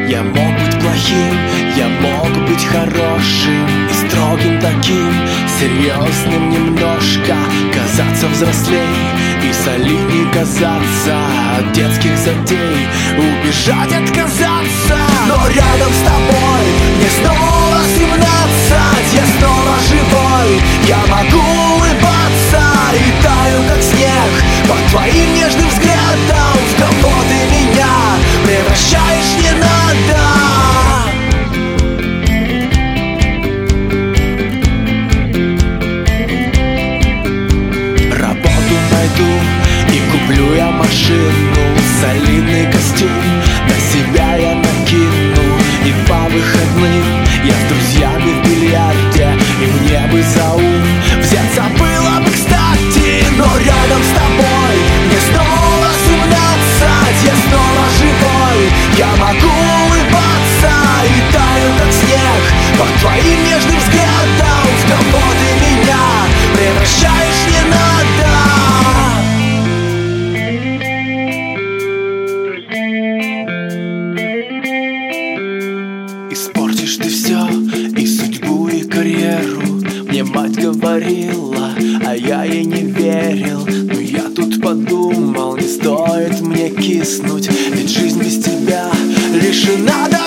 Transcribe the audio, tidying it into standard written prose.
Я мог быть плохим, я мог быть хорошим и строгим таким, серьезным немножко, казаться взрослей и солидней казаться, от детских затей убежать, отказаться. Но рядом с тобой мне снова 17, я снова живой, я могу улыбаться и таю, как снег, под твоим нежным взглядом. В кого ты меня превращаешь, не надо. Работу найду и куплю я машину, солидный костюм на себя я накину, и по выходным я с друзьями в бильярде, и мне бы за ум взяться было бы кстати. Но рядом с тобой мне снова 17, я снова живой, я могу улыбаться и таю, как снег, под твоим нежным взглядом. В кого ты меня превращаешь, не надо. Испортишь ты все, и судьбу, и карьеру. Мне мать говорила, а я ей не верил. Но я тут подумал, не стоит мне киснуть, ведь жизнь без тебя лишена.